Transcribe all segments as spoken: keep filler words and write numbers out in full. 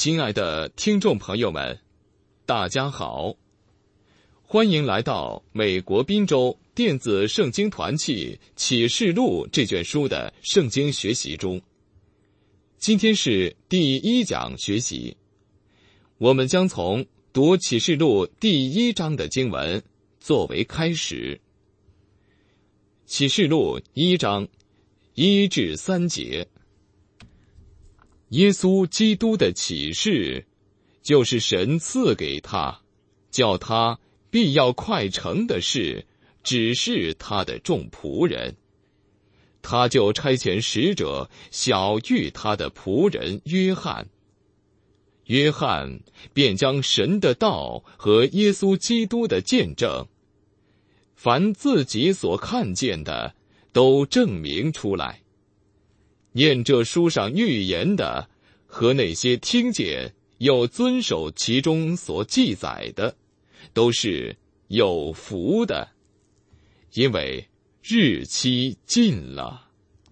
亲爱的听众朋友们，大家好，欢迎来到美国宾州电子圣经团契启示录这卷书的圣经学习中。今天是第一讲学习，我们将从读启示录第一章的经文作为开始。启示录一章一至三节。耶稣基督的启示，就是神赐给他，叫他必要快成的事，指示他的众仆人。他就差遣使者晓谕他的仆人约翰。约翰便将神的道和耶稣基督的见证，凡自己所看见的，都证明出来。念这书上预言的和那些听见又遵守其中所记载的，都是有福的，因为日期近了。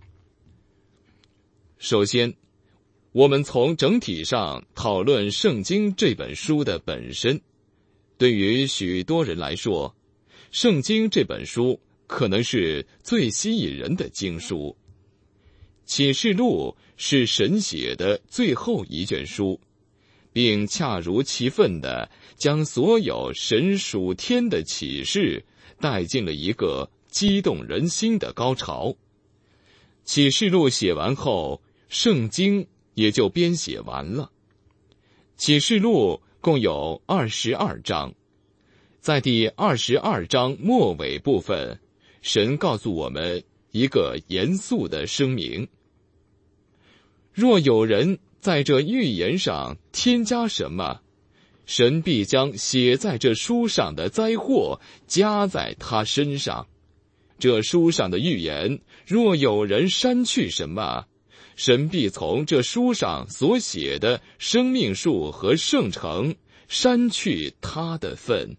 首先，我们从整体上讨论圣经这本书的本身。对于许多人来说，圣经这本书可能是最吸引人的经书。启示录是神写的最后一卷书，并恰如其分地将所有神属天的启示带进了一个激动人心的高潮。启示录写完后，圣经也就编写完了。启示录共有二十二章，在第二十二章末尾部分，神告诉我们一个严肃的声明：若有人在这预言上添加什么，神必将写在这书上的灾祸加在他身上。这书上的预言，若有人删去什么，神必从这书上所写的生命树和圣城删去他的份。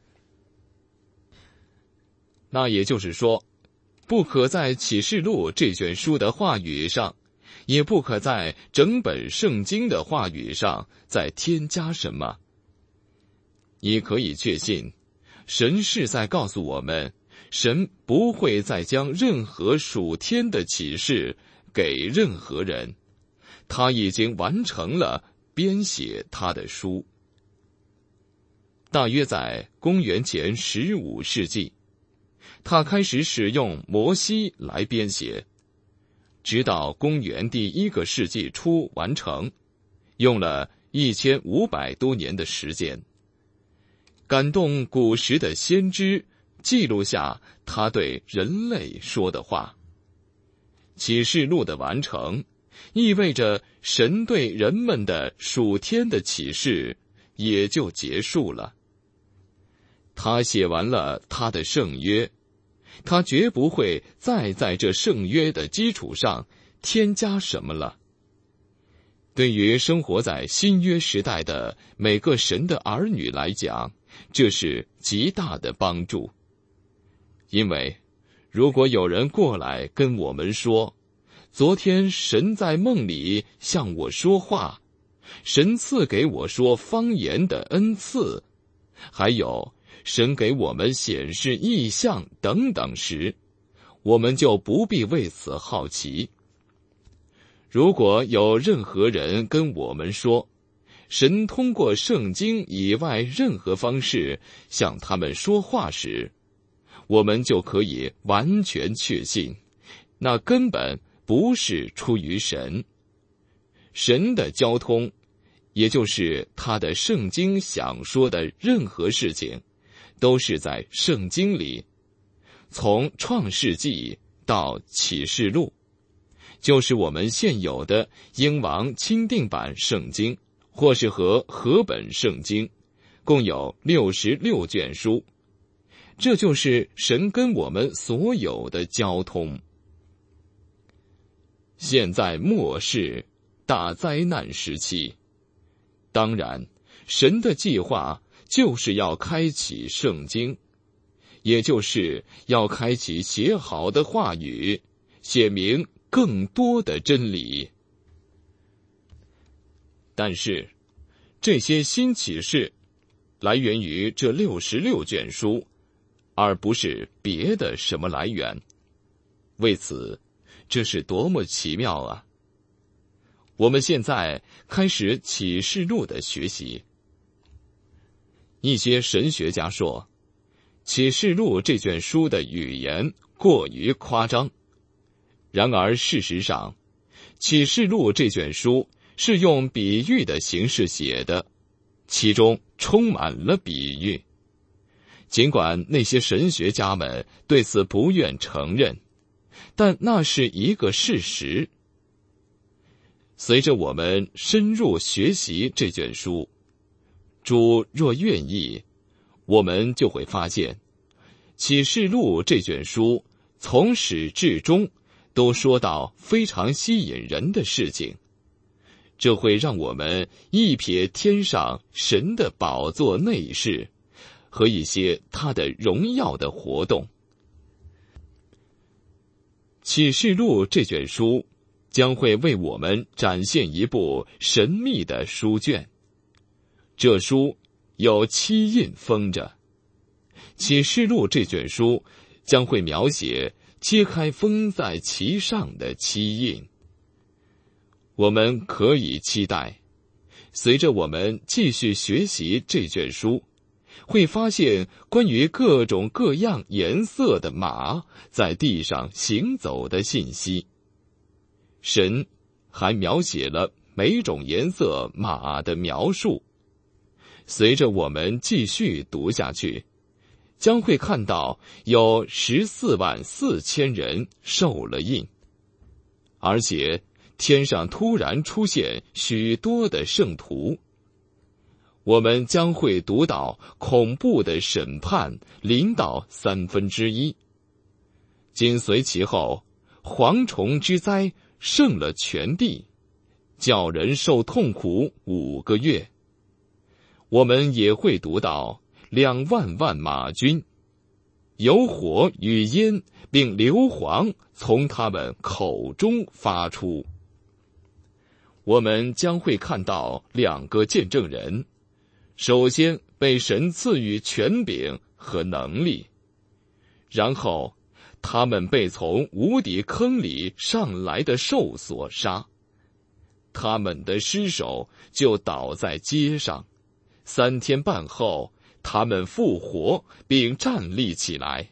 那也就是说，不可在启示录这卷书的话语上，也不可在整本圣经的话语上再添加什么。你可以确信，神是在告诉我们，神不会再将任何属天的启示给任何人，他已经完成了编写他的书。大约在公元前十五世纪，他开始使用摩西来编写，直到公元第一个世纪初完成，用了一千五百多年的时间，感动古时的先知，记录下他对人类说的话。启示录的完成，意味着神对人们的属天的启示也就结束了。他写完了他的圣约，他绝不会再在这圣约的基础上添加什么了。对于生活在新约时代的每个神的儿女来讲，这是极大的帮助。因为如果有人过来跟我们说，昨天神在梦里向我说话，神赐给我说方言的恩赐，还有神给我们显示异象等等时，我们就不必为此好奇。如果有任何人跟我们说，神通过圣经以外任何方式向他们说话时，我们就可以完全确信，那根本不是出于神。神的交通，也就是他的圣经想说的任何事情，都是在圣经里。从创世纪到启示录，就是我们现有的英王钦定版圣经，或是和合本圣经，共有六十六卷书。这就是神跟我们所有的交通。现在末世大灾难时期，当然神的计划就是要开启圣经，也就是要开启写好的话语，写明更多的真理。但是这些新启示来源于这六十六卷书，而不是别的什么来源。为此，这是多么奇妙啊！我们现在开始启示录的学习。一些神学家说，启示录这卷书的语言过于夸张。然而事实上，启示录这卷书是用比喻的形式写的，其中充满了比喻。尽管那些神学家们对此不愿承认，但那是一个事实。随着我们深入学习这卷书，主若愿意，我们就会发现，启示录这卷书从始至终都说到非常吸引人的事情，这会让我们一瞥天上神的宝座内饰和一些他的荣耀的活动。启示录这卷书将会为我们展现一部神秘的书卷，这书有七印封着。启示录这卷书将会描写揭开封在其上的七印。我们可以期待，随着我们继续学习这卷书，会发现关于各种各样颜色的马在地上行走的信息。神还描写了每种颜色马的描述。随着我们继续读下去，将会看到有十四万四千人受了印，而且天上突然出现许多的圣徒。我们将会读到恐怖的审判临到三分之一，紧随其后，蝗虫之灾胜了全地，叫人受痛苦五个月。我们也会读到两万万马军，有火与烟并硫磺从他们口中发出。我们将会看到两个见证人，首先被神赐予权柄和能力，然后他们被从无底坑里上来的兽所杀，他们的尸首就倒在街上。三天半后，他们复活并站立起来。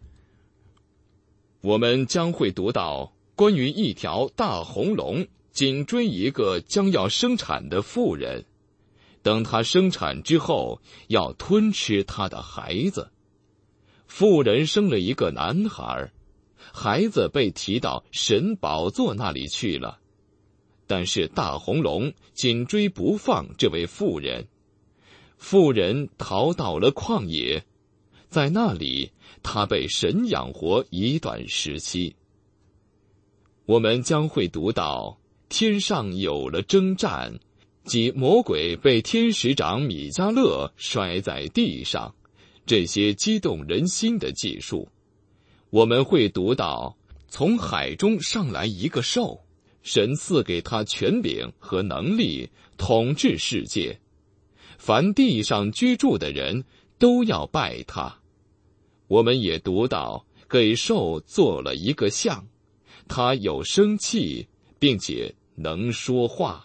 我们将会读到关于一条大红龙紧追一个将要生产的妇人，等她生产之后，要吞吃她的孩子。妇人生了一个男孩，孩子被提到神宝座那里去了，但是大红龙紧追不放这位妇人。妇人逃到了旷野，在那里她被神养活一段时期。我们将会读到天上有了征战，即魔鬼被天使长米迦勒摔在地上，这些激动人心的记述。我们会读到从海中上来一个兽，神赐给他权柄和能力统治世界，凡地上居住的人都要拜他。我们也读到给兽做了一个像，他有生气并且能说话。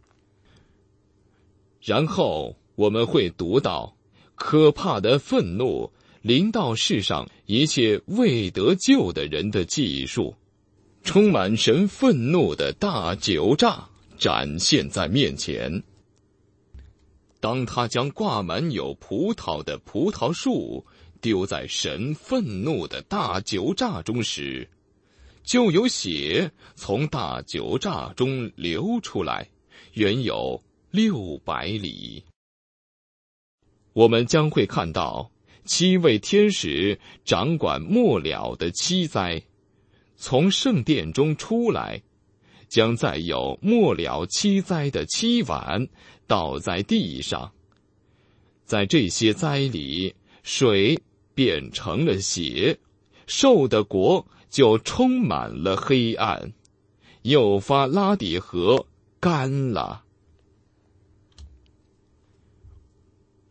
然后我们会读到可怕的愤怒临到世上一切未得救的人的记述，充满神愤怒的大酒榨展现在面前。当他将挂满有葡萄的葡萄树丢在神愤怒的大酒榨中时，就有血从大酒榨中流出来，远有六百里。我们将会看到七位天使掌管末了的七灾，从圣殿中出来，将再有末了七灾的七碗倒在地上。在这些灾里，水变成了血，兽的国就充满了黑暗，幼发拉底河干了。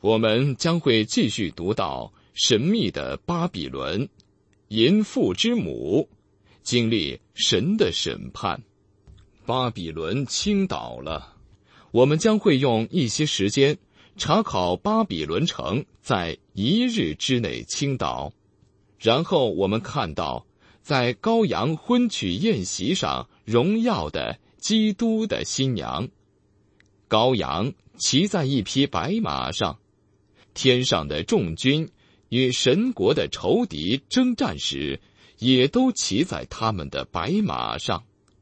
我们将会继续读到神秘的巴比伦，淫妇之母，经历神的审判。巴比伦倾倒了，我们将会用一些时间查考巴比伦城在一日之内倾倒，然后我们看到在羔羊婚娶宴席上荣耀的基督的新娘。羔羊骑在一匹白马上，天上的众军与神国的仇敌征战时，也都骑在他们的白马上。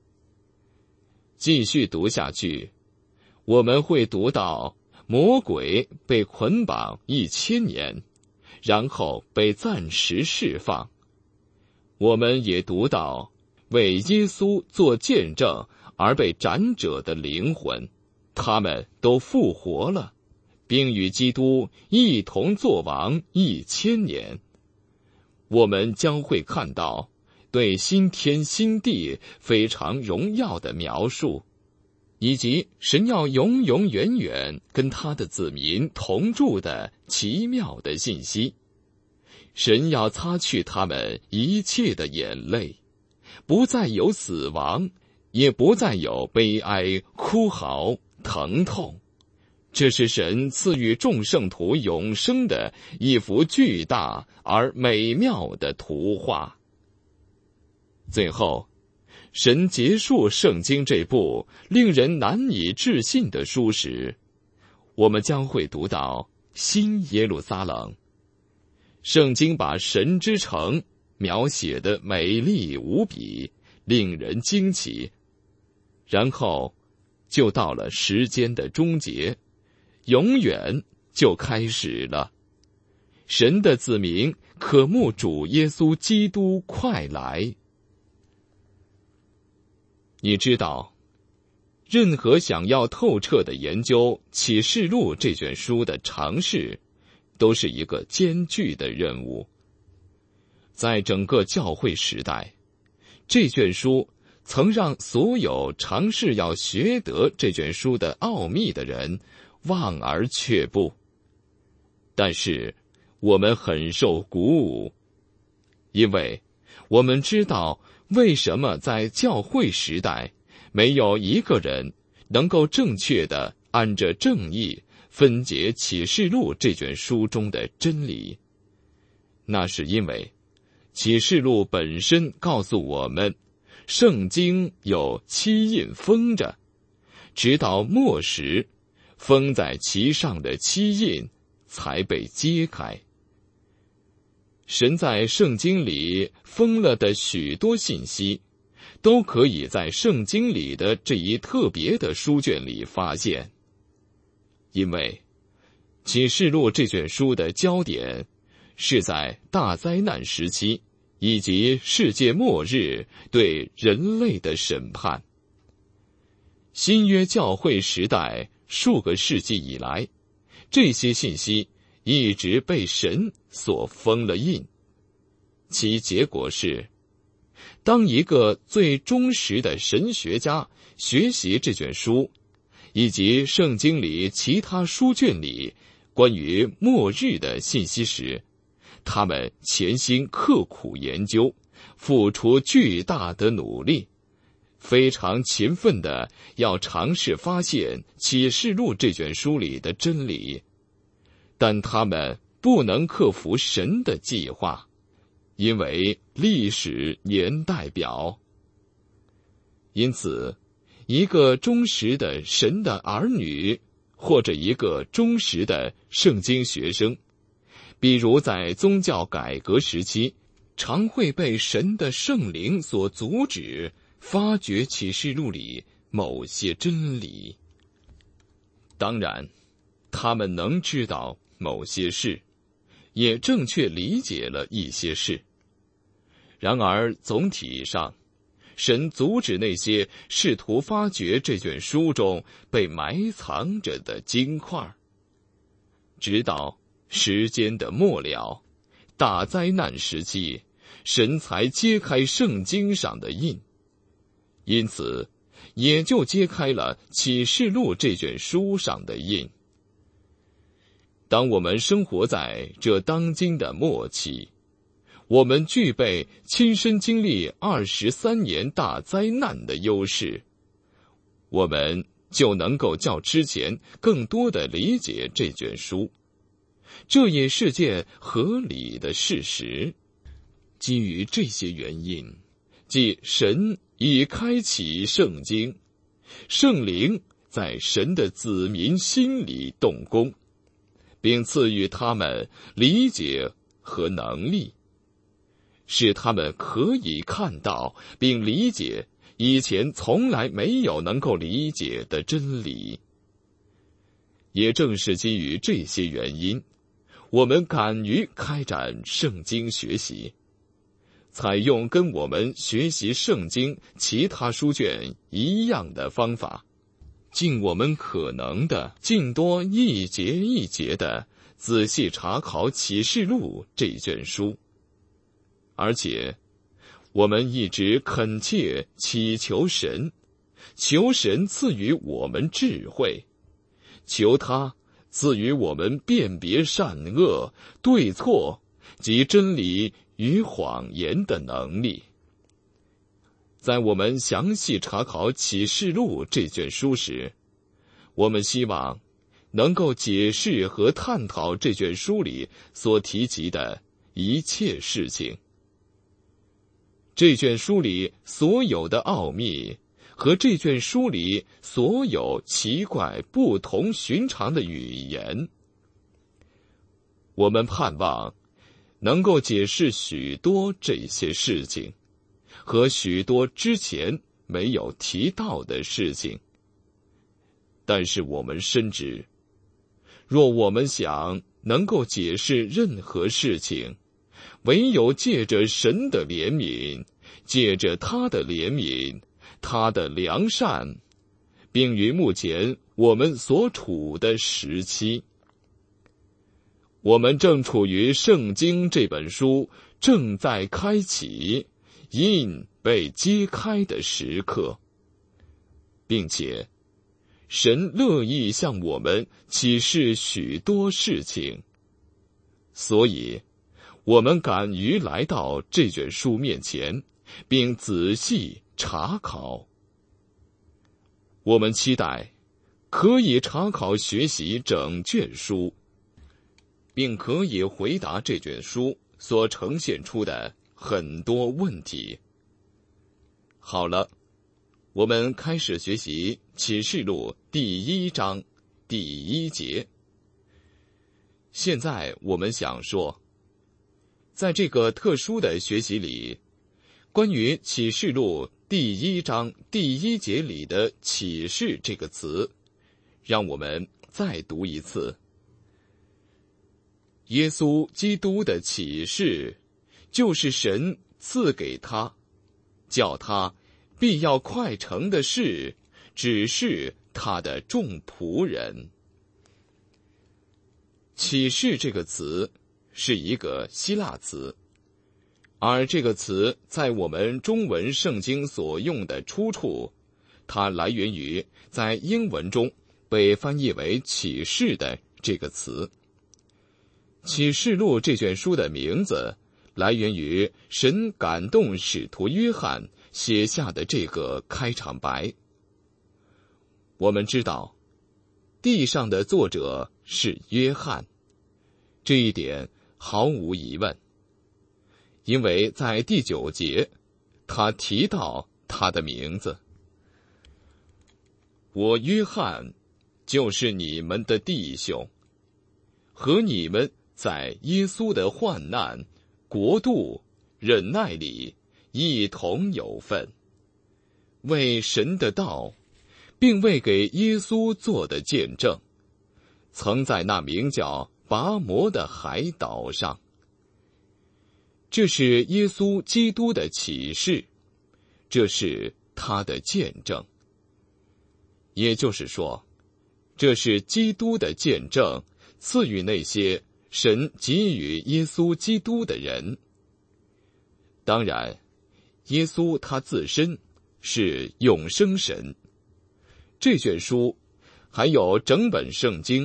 继续读下去，我们会读到魔鬼被捆绑一千年，然后被暂时释放。我们也读到为耶稣做见证而被斩者的灵魂，他们都复活了，并与基督一同作王一千年。我们将会看到对新天新地非常荣耀的描述，以及神要永永远远跟他的子民同住的奇妙的信息。神要擦去他们一切的眼泪，不再有死亡，也不再有悲哀、哭嚎、疼痛。这是神赐予众圣徒永生的一幅巨大而美妙的图画。最后，神结束圣经这部令人难以置信的书时，我们将会读到新耶路撒冷。圣经把神之城描写得美丽无比，令人惊奇。然后就到了时间的终结，永远就开始了。神的子民渴慕主耶稣基督快来。你知道，任何想要透彻地研究《启示录》这卷书的尝试，都是一个艰巨的任务。在整个教会时代，这卷书曾让所有尝试要学得这卷书的奥秘的人望而却步。但是我们很受鼓舞，因为我们知道为什么在教会时代没有一个人能够正确地按着正义分解启示录这卷书中的真理。那是因为启示录本身告诉我们，圣经有七印封着，直到末时，封在其上的七印才被揭开。神在圣经里封了的许多信息，都可以在圣经里的这一特别的书卷里发现。因为启示录这卷书的焦点是在大灾难时期以及世界末日对人类的审判。新约教会时代数个世纪以来，这些信息一直被神所封了印。其结果是，当一个最忠实的神学家学习这卷书以及圣经里其他书卷里关于末日的信息时，他们潜心刻苦研究，付出巨大的努力，非常勤奋地要尝试发现启示录这卷书里的真理，但他们不能克服神的计划，因为历史年代表。因此，一个忠实的神的儿女，或者一个忠实的圣经学生，比如在宗教改革时期，常会被神的圣灵所阻止发掘启示录里某些真理。当然，他们能知道某些事，也正确理解了一些事。然而总体上，神阻止那些试图发掘这卷书中被埋藏着的金块，直到时间的末了，大灾难时期，神才揭开圣经上的印，因此也就揭开了启示录这卷书上的印。 当我们生活在这当今的末期，我们具备亲身经历二十三年大灾难的优势，我们就能够较之前更多地理解这卷书，这也是件合理的事实。基于这些原因，即神已开启圣经，圣灵在神的子民心里动工，并赐予他们理解和能力，使他们可以看到并理解以前从来没有能够理解的真理。也正是基于这些原因，我们敢于开展圣经学习，采用跟我们学习圣经其他书卷一样的方法，尽我们可能的尽多一节一节的仔细查考启示录这卷书。而且我们一直恳切祈求神，求神赐予我们智慧，求他赐予我们辨别善恶、对错及真理与谎言的能力。在我们详细查考启示录这卷书时，我们希望能够解释和探讨这卷书里所提及的一切事情。这卷书里所有的奥秘和这卷书里所有奇怪不同寻常的语言，我们盼望能够解释许多这些事情和许多之前没有提到的事情。但是我们深知，若我们想能够解释任何事情，唯有借着神的怜悯，借着他的怜悯，他的良善，并于目前我们所处的时期，我们正处于圣经这本书正在开启、印被揭开的时刻，并且神乐意向我们启示许多事情，所以我们敢于来到这卷书面前，并仔细查考。我们期待可以查考学习整卷书，并可以回答这卷书所呈现出的很多问题。好了，我们开始学习启示录第一章第一节。现在我们想说，在这个特殊的学习里，关于启示录第一章第一节里的启示这个词，让我们再读一次。耶稣基督的启示，就是神赐给他，叫他必要快成的事，指示他的众仆人。启示这个词是一个希腊词，而这个词在我们中文圣经所用的出处，它来源于在英文中被翻译为启示的这个词。启示录这卷书的名字来源于神感动使徒约翰写下的这个开场白。我们知道，地上的作者是约翰，这一点毫无疑问，因为在第九节，他提到他的名字。我约翰，就是你们的弟兄，和你们在耶稣的患难、国度、忍耐里一同有份，为神的道，并为给耶稣做的见证，曾在那名叫拔摩的海岛上。这是耶稣基督的启示，这是他的见证。也就是说，这是基督的见证，赐予那些神给予耶稣基督的人。当然，耶稣他自身是永生神。这卷书还有整本圣经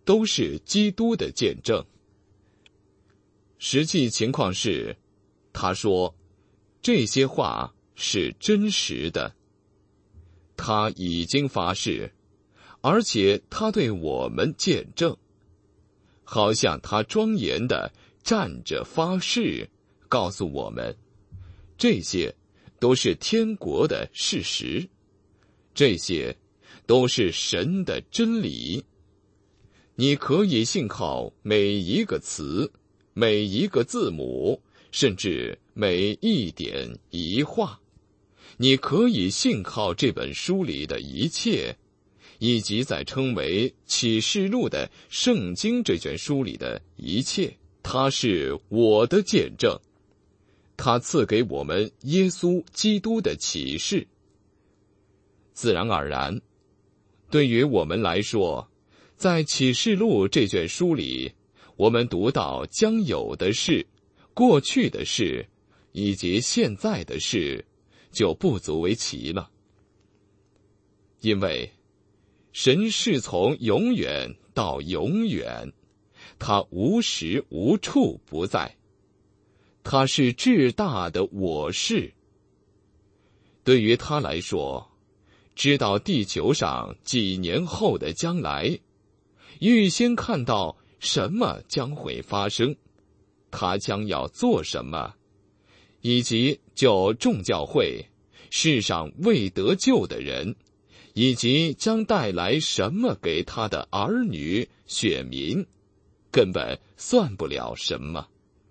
都是基督的见证。实际情况是，他说这些话是真实的。他已经发誓，而且他对我们见证，好像他庄严地站着发誓，告诉我们，这些都是天国的事实，这些都是神的真理。你可以信靠每一个词，每一个字母，甚至每一点一画。你可以信靠这本书里的一切，以及在称为启示录的圣经这卷书里的一切。它是我的见证，它赐给我们耶稣基督的启示。自然而然，对于我们来说，在启示录这卷书里，我们读到将有的事、过去的事以及现在的事，就不足为奇了。因为神是从永远到永远，他无时无处不在，他是至大的我是。对于他来说，知道地球上几年后的将来，预先看到什么将会发生，他将要做什么，以及就众教会、世上未得救的人，以及将带来什么给他的儿女、选民，根本算不了什么。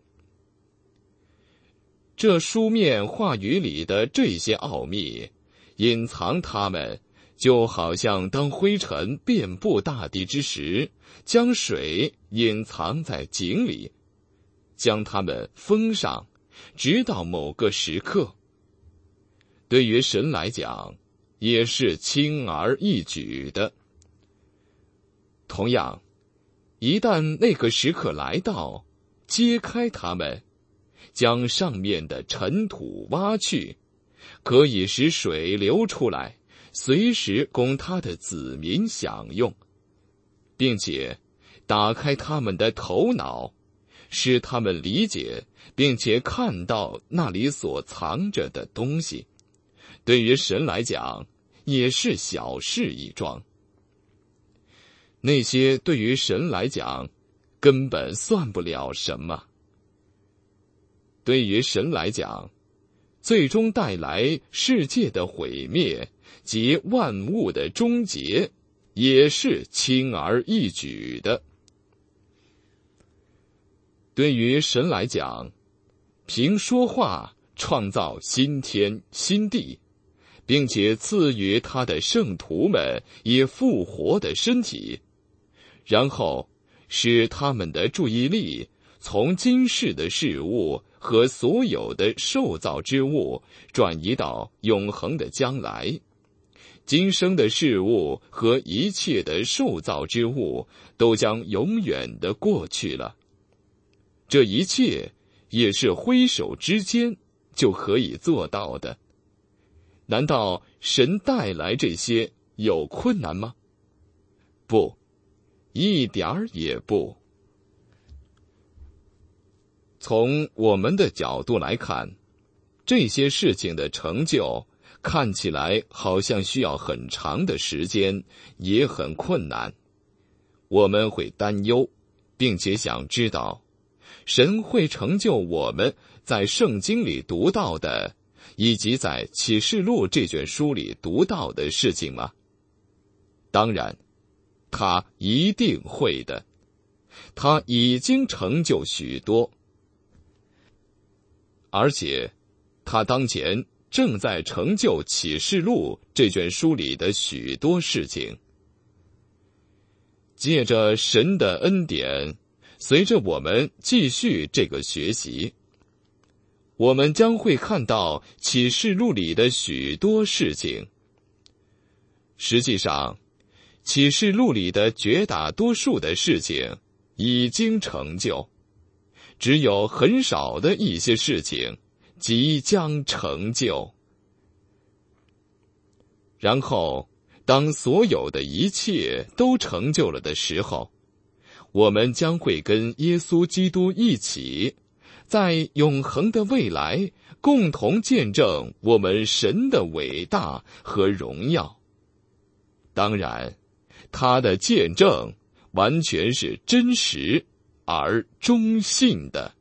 这书面话语里的这些奥秘，隐藏它们，就好像当灰尘遍布大地之时，将水隐藏在井里，将它们封上，直到某个时刻。对于神来讲，也是轻而易举的。同样，一旦那个时刻来到，揭开它们，将上面的尘土挖去，可以使水流出来，随时供他的子民享用，并且打开他们的头脑，使他们理解并且看到那里所藏着的东西。对于神来讲，也是小事一桩。那些对于神来讲，根本算不了什么。对于神来讲，最终带来世界的毁灭及万物的终结，也是轻而易举的。对于神来讲，凭说话创造新天新地，并且赐予他的圣徒们以复活的身体，然后使他们的注意力从今世的事物和所有的受造之物转移到永恒的将来。今生的事物和一切的受造之物都将永远的过去了，这一切也是挥手之间就可以做到的。难道神带来这些有困难吗？不，一点儿也不。从我们的角度来看，这些事情的成就看起来好像需要很长的时间，也很困难。我们会担忧，并且想知道，神会成就我们在圣经里读到的，以及在启示录这卷书里读到的事情吗？当然，他一定会的。他已经成就许多，而且他当前正在成就启示录这卷书里的许多事情。借着神的恩典，随着我们继续这个学习，我们将会看到启示录里的许多事情。实际上，启示录里的绝大多数的事情已经成就，只有很少的一些事情即将成就。然后，当所有的一切都成就了的时候， 我们将会跟耶稣基督一起，在永恒的未来共同见证我们神的伟大和荣耀。当然，他的见证完全是真实而忠信的。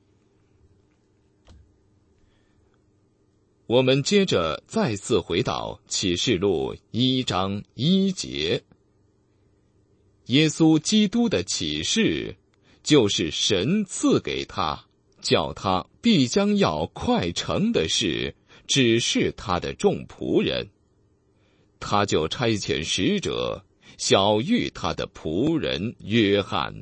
我们接着再次回到启示录一章一节。耶稣基督的启示，就是神赐给他，叫他必将要快成的事指示他的众仆人。他就差遣使者晓谕他的仆人约翰。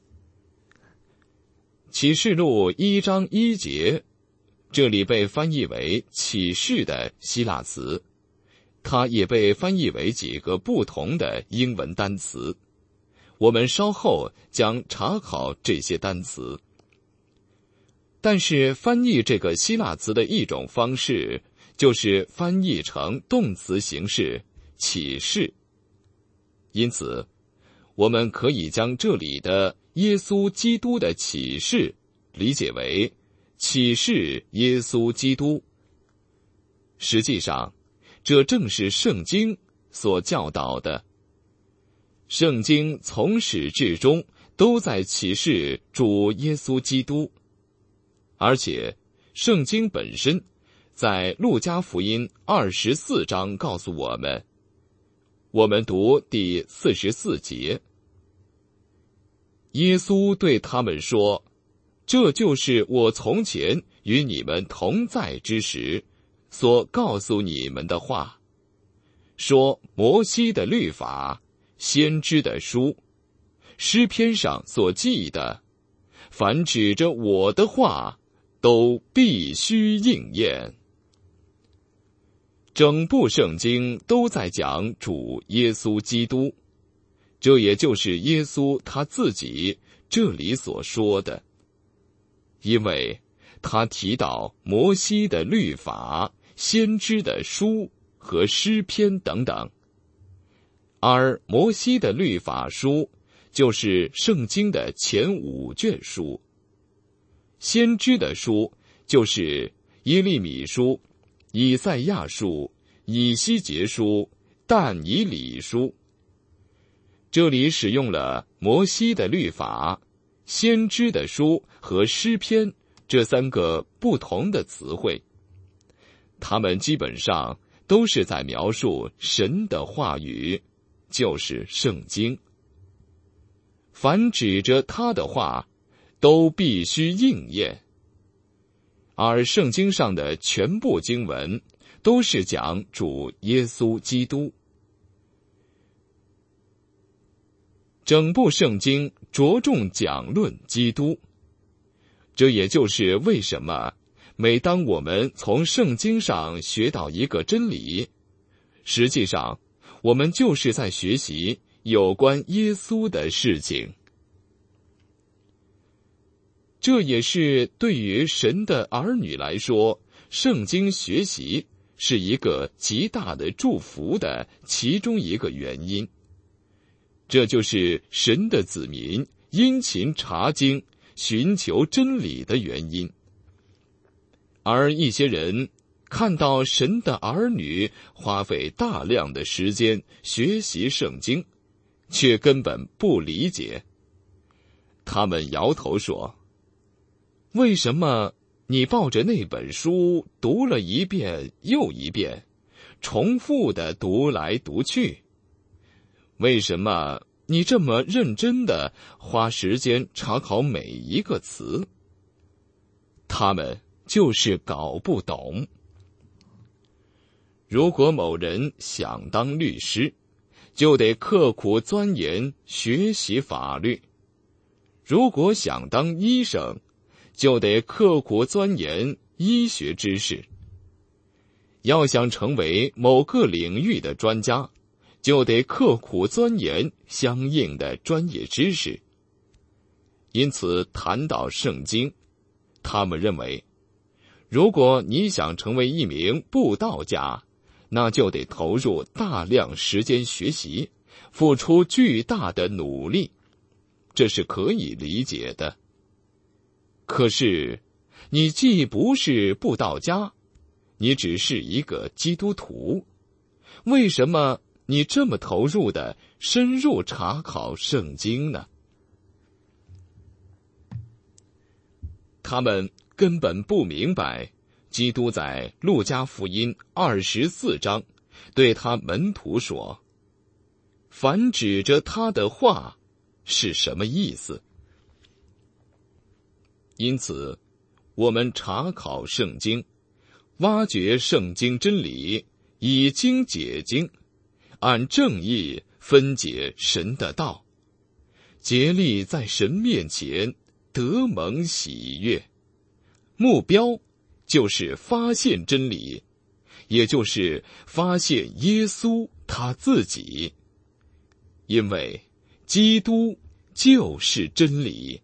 启示录一章一节，这里被翻译为启示的希腊词，它也被翻译为几个不同的英文单词。我们稍后将查考这些单词。但是翻译这个希腊词的一种方式，就是翻译成动词形式启示。因此，我们可以将这里的耶稣基督的启示理解为启示耶稣基督。实际上，这正是圣经所教导的。圣经从始至终都在启示主耶稣基督，而且圣经本身在路加福音二十四章告诉我们，我们读第四十四节，耶稣对他们说，这就是我从前与你们同在之时所告诉你们的话，说摩西的律法、先知的书、诗篇上所记的，凡指着我的话，都必须应验。整部圣经都在讲主耶稣基督，这也就是耶稣他自己这里所说的。因为他提到摩西的律法、先知的书和诗篇等等，而摩西的律法书就是圣经的前五卷书，先知的书就是耶利米书、以赛亚书、以西结书、但以理书。这里使用了摩西的律法、先知的书和诗篇这三个不同的词汇，它们基本上都是在描述神的话语，就是圣经。凡指着他的话，都必须应验。而圣经上的全部经文都是讲主耶稣基督。整部圣经着重讲论基督，这也就是为什么每当我们从圣经上学到一个真理，实际上我们就是在学习有关耶稣的事情。这也是对于神的儿女来说，圣经学习是一个极大的祝福的其中一个原因。这就是神的子民殷勤查经、寻求真理的原因。而一些人看到神的儿女花费大量的时间学习圣经，却根本不理解。他们摇头说，为什么你抱着那本书读了一遍又一遍，重复的读来读去？为什么你这么认真的花时间查考每一个词？他们就是搞不懂。如果某人想当律师，就得刻苦钻研学习法律；如果想当医生，就得刻苦钻研医学知识。要想成为某个领域的专家，就得刻苦钻研相应的专业知识。因此谈到圣经，他们认为，如果你想成为一名布道家，那就得投入大量时间学习，付出巨大的努力。 这是可以理解的。可是，你既不是布道家，你只是一个基督徒，为什么你这么投入地深入查考圣经呢？他们根本不明白，基督在路加福音二十四章对他门徒说：“凡指着他的话是什么意思？”因此，我们查考圣经，挖掘圣经真理，以经解经，按正义分解神的道，竭力在神面前得蒙喜悦。目标就是发现真理，也就是发现耶稣他自己，因为基督就是真理。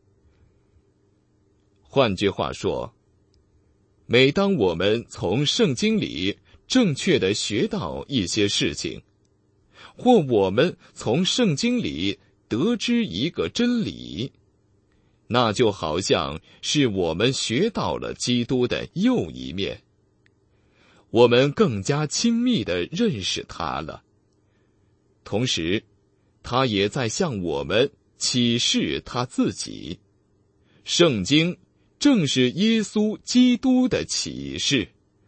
换句话说，每当我们从圣经里正确地学到一些事情，或我们从圣经里得知一个真理，那就好像是我们学到了基督的又一面，我们更加亲密地认识他了。同时，他也在向我们启示他自己。圣经正是耶稣基督的启示。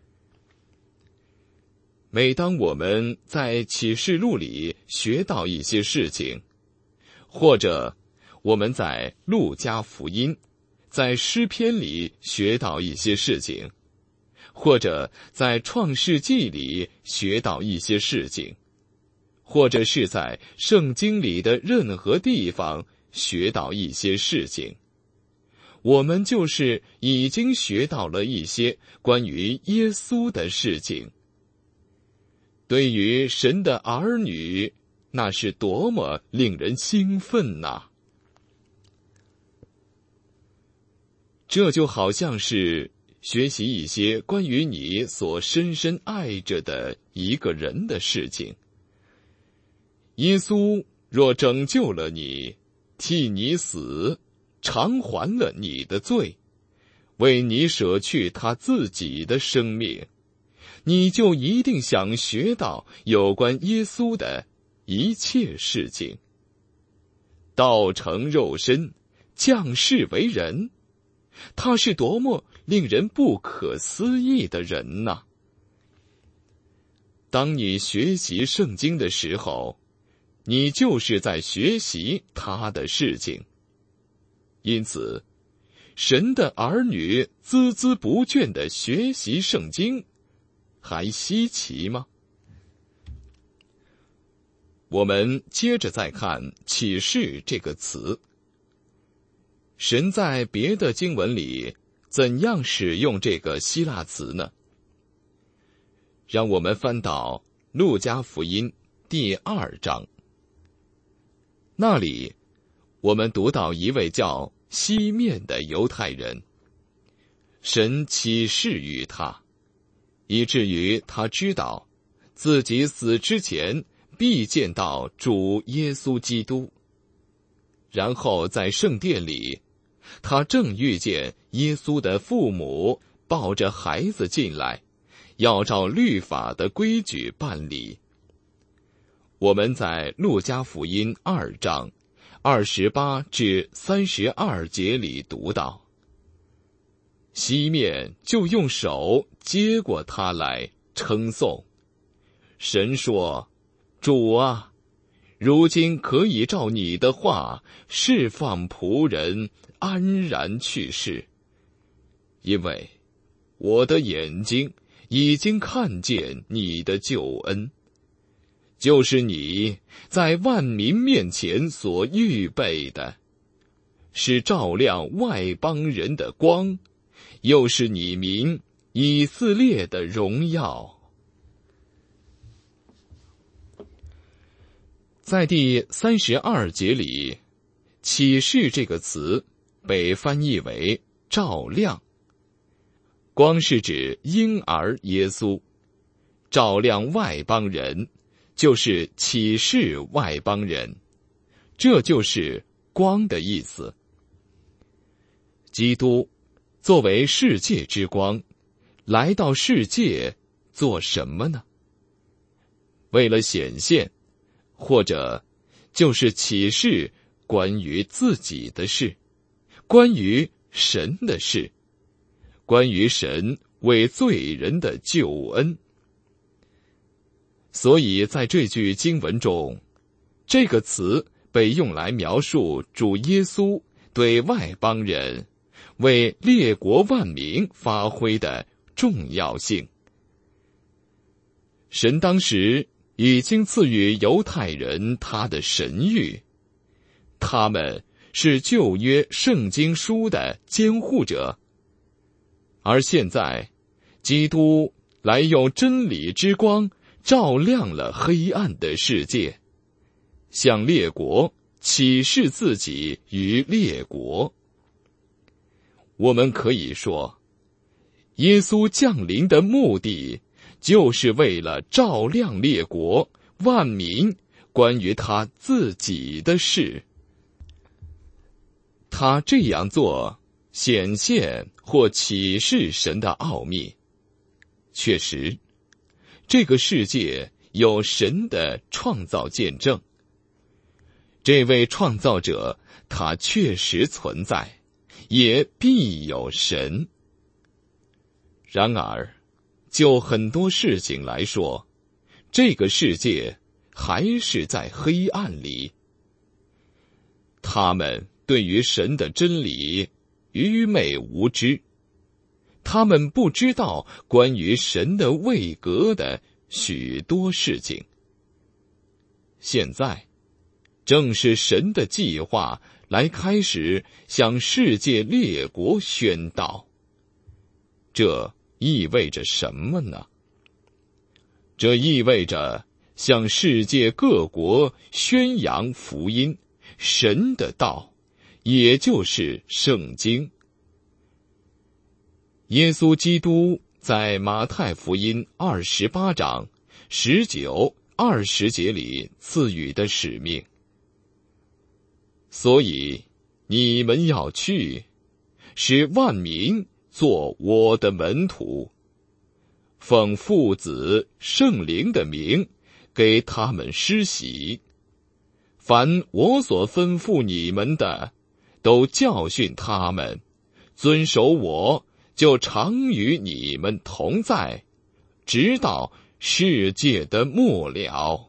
每当我们在启示录里学到一些事情，或者我们在路加福音、在诗篇里学到一些事情，或者在创世纪里学到一些事情，或者是在圣经里的任何地方学到一些事情，我们就是已经学到了一些关于耶稣的事情。对于神的儿女，那是多么令人兴奋呐！这就好像是学习一些关于你所深深爱着的一个人的事情。耶稣若拯救了你，替你死，偿还了你的罪，为你舍去他自己的生命，你就一定想学到有关耶稣的一切事情。道成肉身，降世为人，他是多么令人不可思议的人呐！当你学习圣经的时候，你就是在学习他的事情。因此，神的儿女孜孜不倦地学习圣经，还稀奇吗？我们接着再看启示这个词。神在别的经文里怎样使用这个希腊词呢？让我们翻到路加福音第二章，那里我们读到一位叫西面的犹太人，神启示于他，以至于他知道自己死之前必见到主耶稣基督。然后在圣殿里，他正遇见耶稣的父母抱着孩子进来，要照律法的规矩办理。我们在路加福音二章二十八至三十二节里读到，西面就用手接过他来称颂。神说：“主啊，如今可以照你的话释放仆人安然去世，因为我的眼睛已经看见你的救恩，就是你在万民面前所预备的，是照亮外邦人的光，又是你民以色列的荣耀。”在第三十二节里，启示这个词被翻译为照亮。光是指婴儿耶稣，照亮外邦人就是启示外邦人，这就是光的意思。基督作为世界之光，来到世界做什么呢？为了显现，或者就是启示关于自己的事，关于神的事，关于神为罪人的救恩。所以在这句经文中，这个词被用来描述主耶稣对外邦人、为列国万民发挥的重要性。神当时已经赐予犹太人他的神谕，他们是旧约圣经书的监护者，而现在基督来用真理之光照亮了黑暗的世界，向列国启示自己于列国。我们可以说，耶稣降临的目的就是为了照亮列国万民关于他自己的事。他这样做显现或启示神的奥秘。确实，这个世界有神的创造见证。这位创造者，他确实存在，也必有神。然而，就很多事情来说，这个世界还是在黑暗里。他们对于神的真理愚昧无知，他们不知道关于神的位格的许多事情。现在，正是神的计划来开始向世界列国宣道。这意味着什么呢？这意味着向世界各国宣扬福音，神的道，也就是圣经。耶稣基督在马太福音二十八章十九、二十节里赐予的使命。所以你们要去，使万民做我的门徒，奉父子圣灵的名给他们施洗，凡我所吩咐你们的，都教训他们，遵守我，就常与你们同在，直到世界的末了。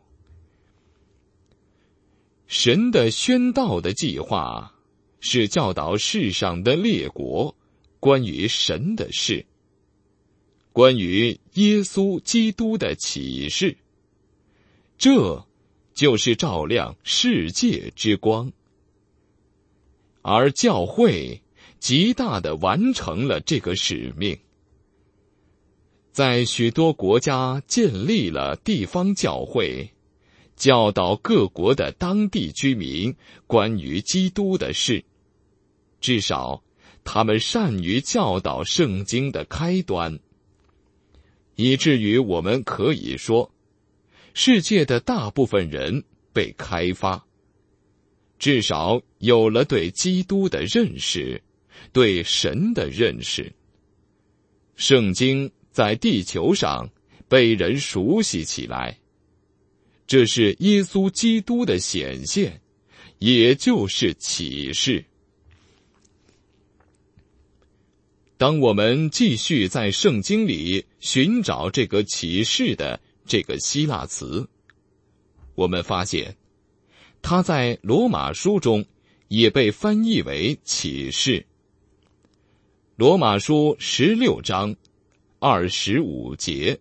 神的宣道的计划是教导世上的列国关于神的事，关于耶稣基督的启示，这就是照亮世界之光。而教会极大地完成了这个使命，在许多国家建立了地方教会，教导各国的当地居民关于基督的事，至少他们善于教导圣经的开端，以至于我们可以说，世界的大部分人被开发，至少有了对基督的认识，对神的认识。圣经在地球上被人熟悉起来，这是耶稣基督的显现，也就是启示。当我们继续在圣经里寻找这个启示的这个希腊词，我们发现它在罗马书中也被翻译为启示。罗马书十六章二十五节，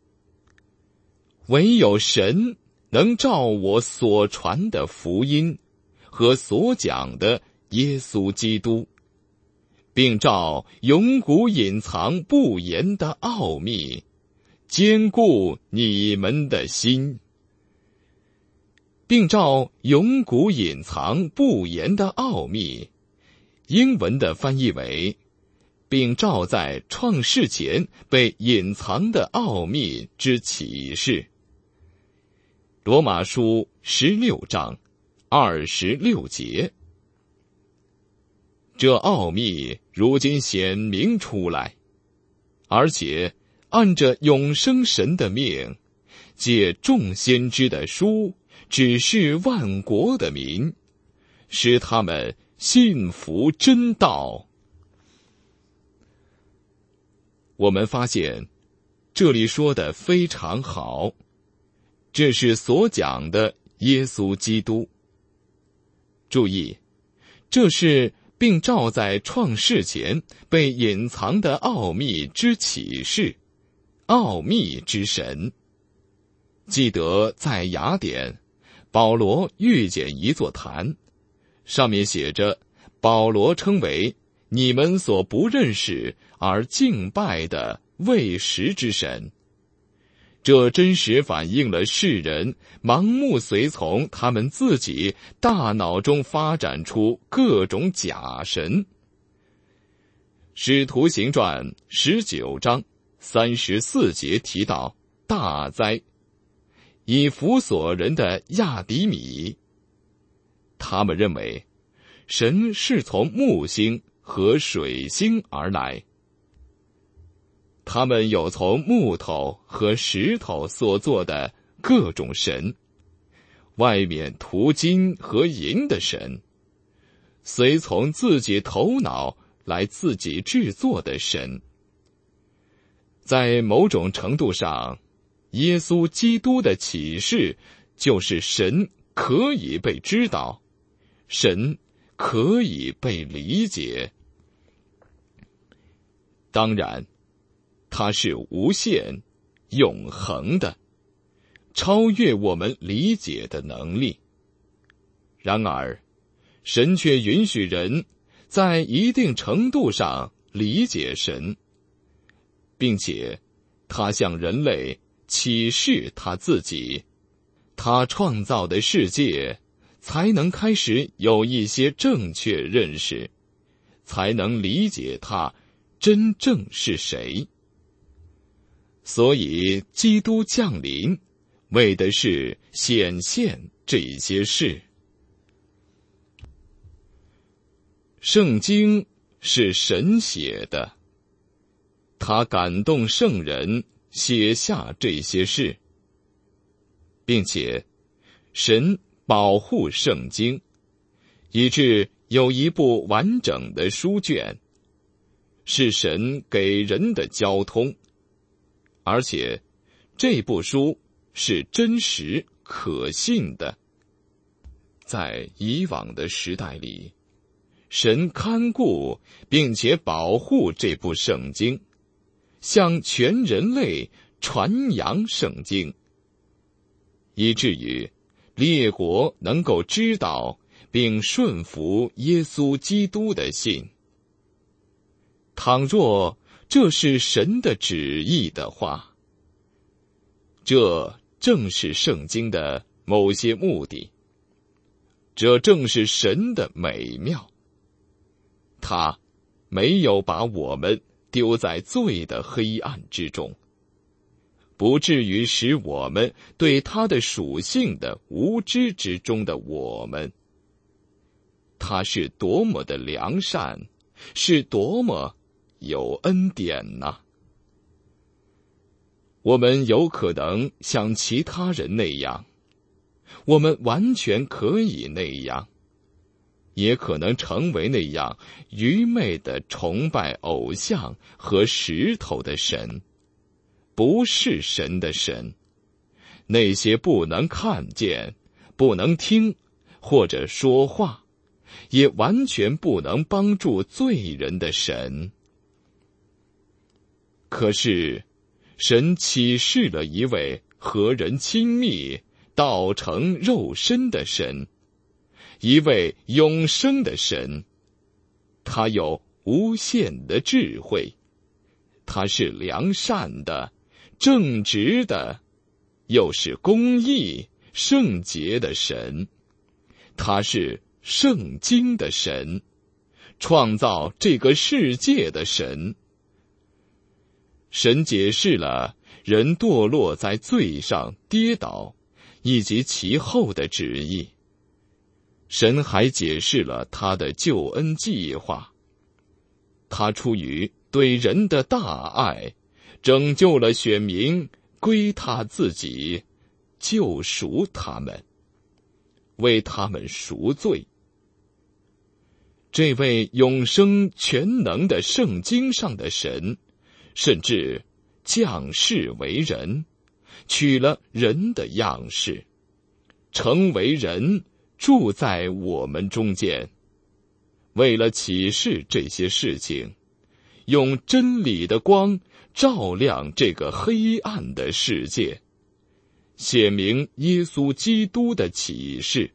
唯有神能照我所传的福音和所讲的耶稣基督，并照永古隐藏不言的奥秘，坚固你们的心，并照永古隐藏不言的奥秘，英文的翻译为并照在创世前被隐藏的奥秘之启示。罗马书十六章二十六节。 这奥秘如今显明出来，而且按着永生神的命，借众先知的书指示万国的民，使他们信服真道。我们发现这里说的非常好，这是所讲的耶稣基督。注意，这是并照在创世前被隐藏的奥秘之启示，奥秘之神。记得在雅典，保罗遇见一座坛，上面写着保罗称为你们所不认识而敬拜的未识之神。这真实反映了世人盲目随从他们自己大脑中发展出各种假神。使徒行传十九章三十四节提到大灾，以弗所人的亚底米，他们认为神是从木星和水星而来。他们有从木头和石头所做的各种神，外面涂金和银的神，随从自己头脑来自己制作的神。在某种程度上，耶稣基督的启示就是神可以被知道，神可以被理解。当然，它是无限、永恒的，超越我们理解的能力。然而，神却允许人在一定程度上理解神，并且他向人类启示他自己，他创造的世界才能开始有一些正确认识，才能理解他真正是谁。所以基督降临，为的是显现这些事。圣经是神写的，他感动圣人写下这些事，并且神保护圣经，以致有一部完整的书卷，是神给人的交通，而且这部书是真实可信的。在以往的时代里，神看顾并且保护这部圣经，向全人类传扬圣经，以至于列国能够知道并顺服耶稣基督的信。倘若这是神的旨意的话，这正是圣经的某些目的，这正是神的美妙。他没有把我们丢在罪的黑暗之中，不至于使我们对他的属性的无知之中的我们。他是多么的良善，是多么有恩典呐！我们有可能像其他人那样，我们完全可以那样，也可能成为那样愚昧的崇拜偶像和石头的神，不是神的神，那些不能看见、不能听或者说话，也完全不能帮助罪人的神。可是神启示了一位和人亲密、道成肉身的神，一位永生的神。他有无限的智慧，他是良善的、正直的，又是公义、圣洁的神。他是圣经的神，创造这个世界的神。神解释了人堕落在罪上跌倒，以及其后的旨意。 神还解释了他的救恩计划。他出于对人的大爱，拯救了选民，归他自己，救赎他们，为他们赎罪。这位永生全能的圣经上的神，甚至降世为人，取了人的样式，成为人，住在我们中间。为了启示这些事情，用真理的光照亮这个黑暗的世界，写明耶稣基督的启示。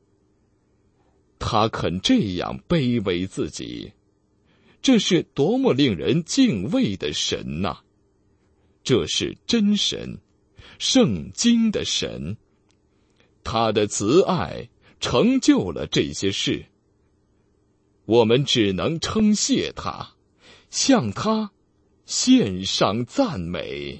他肯这样卑微自己，这是多么令人敬畏的神呐！这是真神，圣经的神。他的慈爱成就了这些事。我们只能称谢他，向他献上赞美。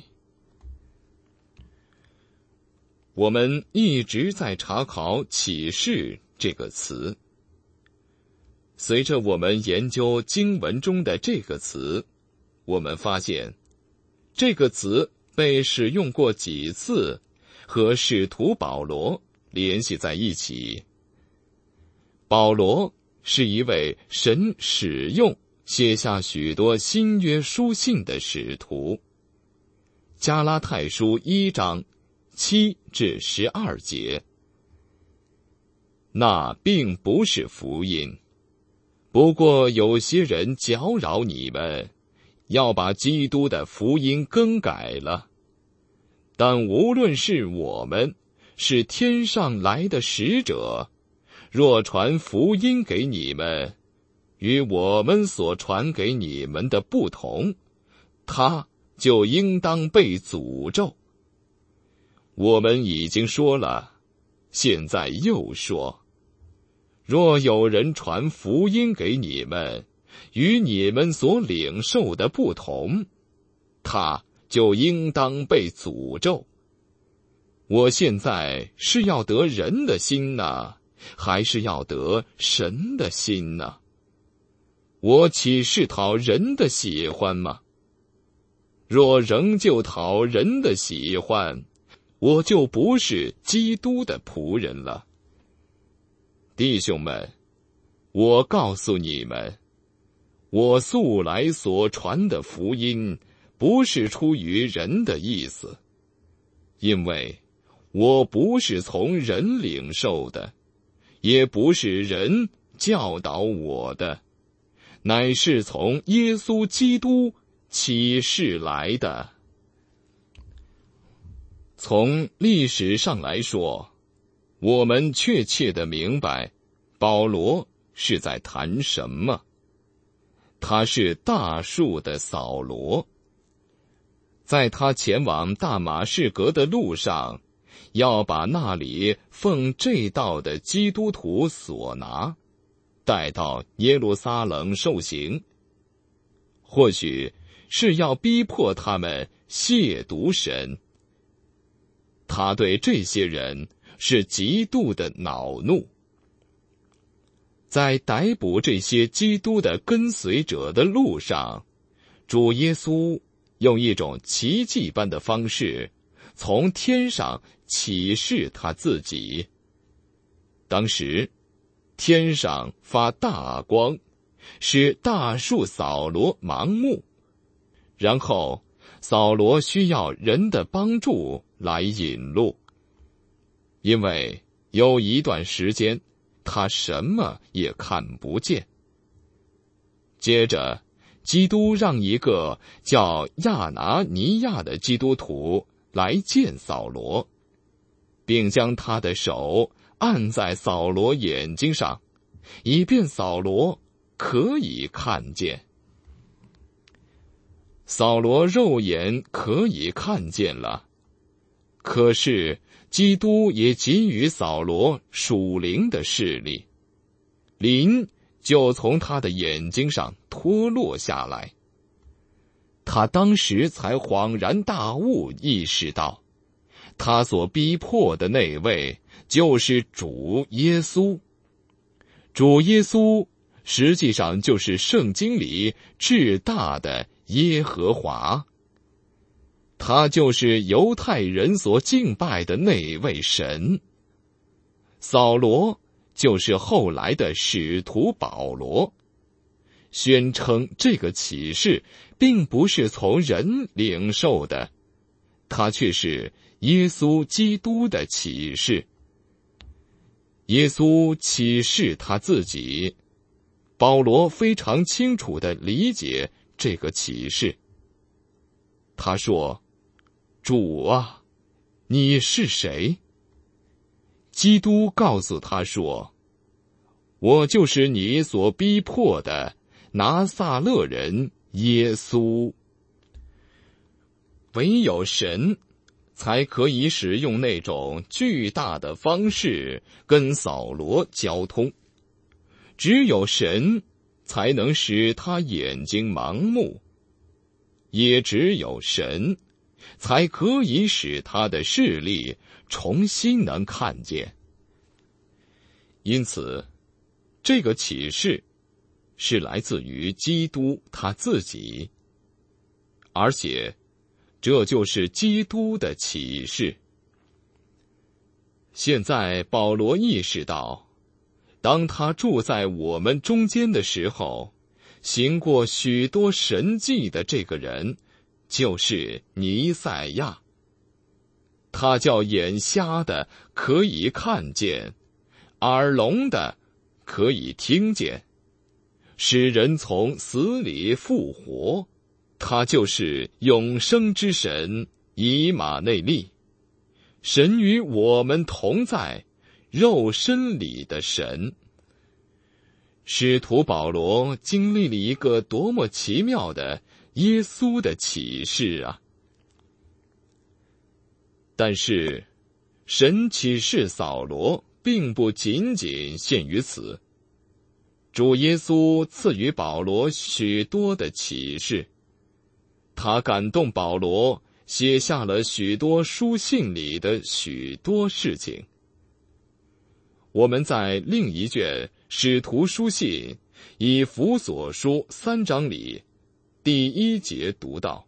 我们一直在查考启示这个词。随着我们研究经文中的这个词，我们发现这个词被使用过几次，和使徒保罗联系在一起。保罗是一位神使用写下许多新约书信的使徒。加拉太书一章七至十二节，那并不是福音，不过有些人搅扰你们，要把基督的福音更改了。但无论是我们，是天上来的使者，若传福音给你们，与我们所传给你们的不同，他就应当被诅咒。我们已经说了，现在又说，若有人传福音给你们，与你们所领受的不同，他就应当被诅咒。我现在是要得人的心呢，还是要得神的心呢？我岂是讨人的喜欢吗？若仍旧讨人的喜欢，我就不是基督的仆人了。弟兄们，我告诉你们，我素来所传的福音，不是出于人的意思，因为我不是从人领受的，也不是人教导我的，乃是从耶稣基督启示来的。从历史上来说，我们确切地明白保罗是在谈什么。他是大数的扫罗，在他前往大马士革的路上，要把那里奉这道的基督徒所拿，带到耶路撒冷受刑，或许是要逼迫他们亵渎神。他对这些人是极度的恼怒。在逮捕这些基督的跟随者的路上，主耶稣用一种奇迹般的方式，从天上启示他自己。当时，天上发大光，使大树扫罗盲目，然后扫罗需要人的帮助来引路，因为有一段时间他什么也看不见。接着，基督让一个叫亚拿尼亚的基督徒来见扫罗，并将他的手按在扫罗眼睛上，以便扫罗可以看见。扫罗肉眼可以看见了，可是基督也给予扫罗属灵的视力，灵就从他的眼睛上脱落下来。他当时才恍然大悟，意识到他所逼迫的那位就是主耶稣， 主耶稣实际上就是圣经里至大的耶和华，他就是犹太人所敬拜的那位神。扫罗就是后来的使徒保罗，宣称这个启示并不是从人领受的，它却是耶稣基督的启示。耶稣启示他自己，保罗非常清楚地理解这个启示。他说：主啊，你是谁？基督告诉他说：我就是你所逼迫的拿撒勒人耶稣。唯有神才可以使用那种巨大的方式跟扫罗交通，只有神才能使他眼睛盲目，也只有神才可以使他的视力重新能看见。因此，这个启示是来自于基督他自己，而且这就是基督的启示。现在保罗意识到，当他住在我们中间的时候，行过许多神迹的这个人就是弥赛亚。他叫眼瞎的可以看见，耳聋的可以听见，使人从死里复活。他就是永生之神以马内利，神与我们同在，肉身里的神。使徒保罗经历了一个多么奇妙的耶稣的启示啊！但是，神启示扫罗并不仅仅限于此。主耶稣赐予保罗许多的启示，他感动保罗，写下了许多书信里的许多事情。我们在另一卷使徒书信以弗所书三章里第一节读到：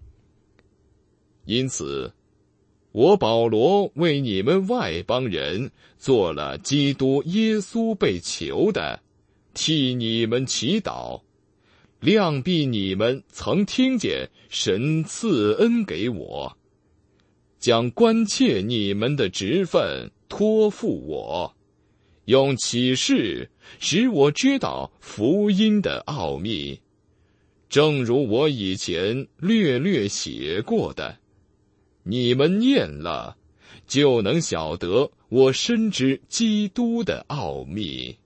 因此，我保罗为你们外邦人做了基督耶稣被囚的，替你们祈祷，量必你们曾听见神赐恩给我，将关切你们的职分托付我，用启示使我知道福音的奥秘，正如我以前略略写过的，你们念了，就能晓得我深知基督的奥秘。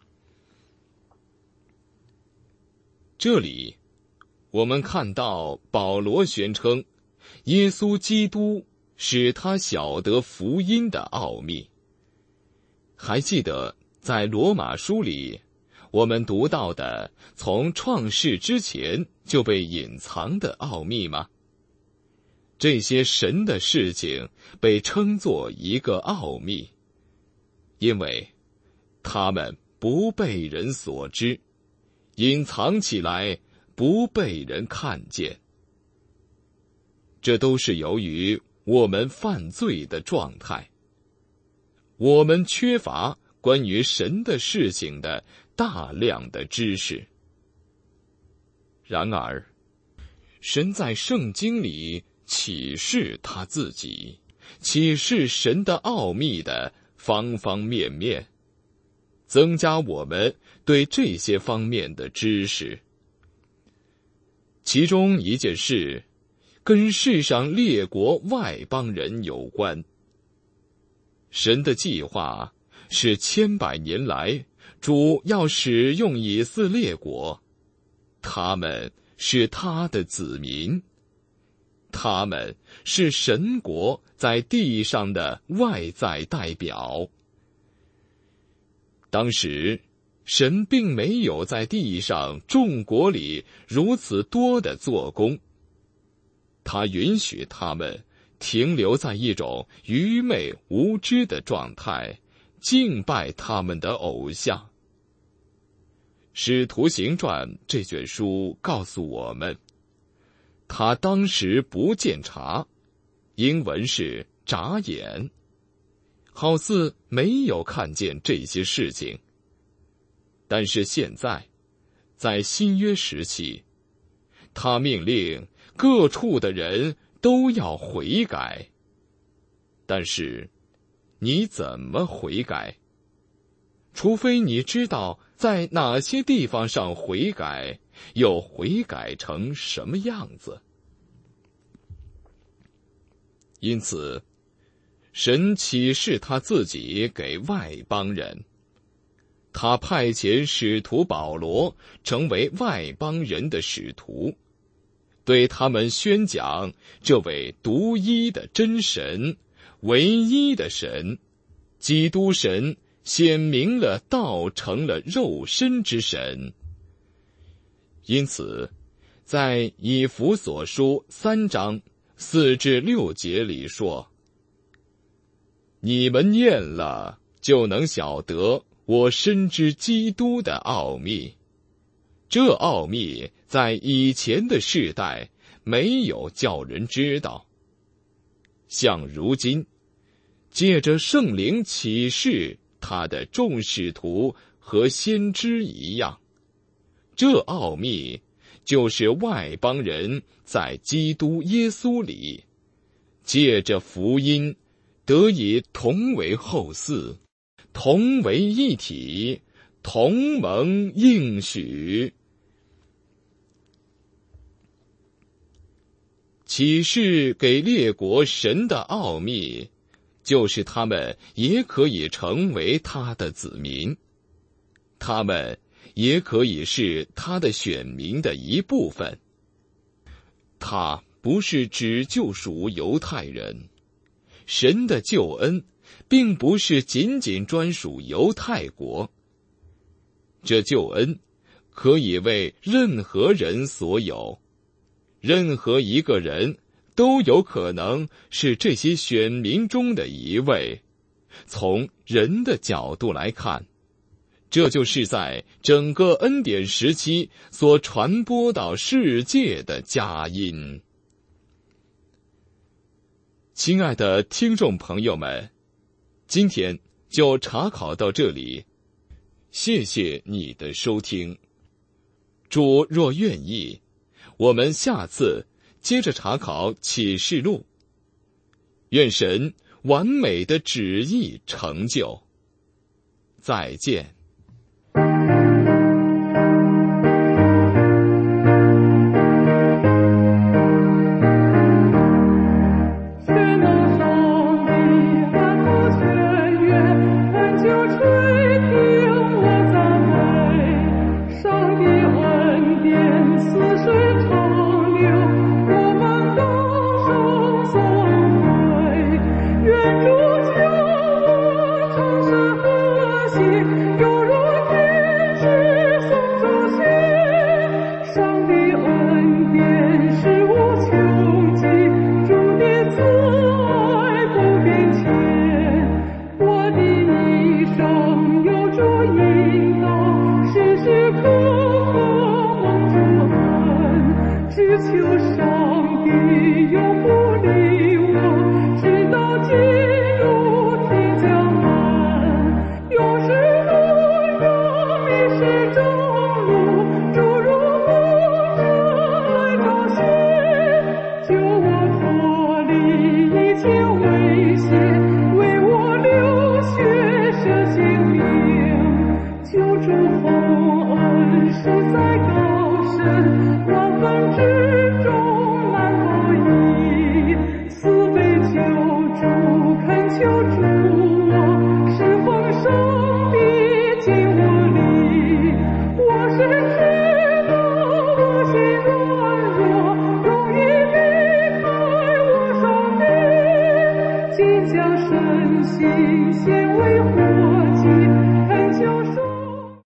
这里，我们看到保罗宣称，耶稣基督使他晓得福音的奥秘。还记得在罗马书里，我们读到的从创世之前就被隐藏的奥秘吗？这些神的事情被称作一个奥秘，因为他们不被人所知，隐藏起来，不被人看见。这都是由于我们犯罪的状态，我们缺乏关于神的事情的大量的知识。然而，神在圣经里启示他自己，启示神的奥秘的方方面面，增加我们对这些方面的知识。其中一件事跟世上列国外邦人有关。神的计划是千百年来主要使用以色列国，他们是他的子民，他们是神国在地上的外在代表。当时，神并没有在地上众国里如此多的做工，他允许他们停留在一种愚昧无知的状态，敬拜他们的偶像。 使徒行传》这卷书告诉我们，他当时不见察，英文是眨眼，好似没有看见这些事情。但是现在，在新约时期，他命令各处的人都要悔改。但是，你怎么悔改？除非你知道在哪些地方上悔改，又悔改成什么样子。因此，神启示他自己给外邦人，他派遣使徒保罗成为外邦人的使徒，对他们宣讲这位独一的真神，唯一的神，基督神显明了道成了肉身之神。因此，在以弗所书三章四至六节里说，你们念了，就能晓得我深知基督的奥秘。这奥秘在以前的世代没有叫人知道，像如今借着圣灵启示他的众使徒和先知一样，这奥秘就是外邦人在基督耶稣里借着福音得以同为后嗣，同为一体，同蒙应许。启示给列国神的奥秘，就是他们也可以成为他的子民，他们也可以是他的选民的一部分。他不是只救赎犹太人，神的救恩并不是仅仅专属犹太国，这救恩可以为任何人所有，任何一个人都有可能是这些选民中的一位。从人的角度来看，这就是在整个恩典时期所传播到世界的佳音。亲爱的听众朋友们，今天就查考到这里，谢谢你的收听。主若愿意，我们下次接着查考启示录。愿神完美的旨意成就。再见。 救主洪恩实在高深，万分之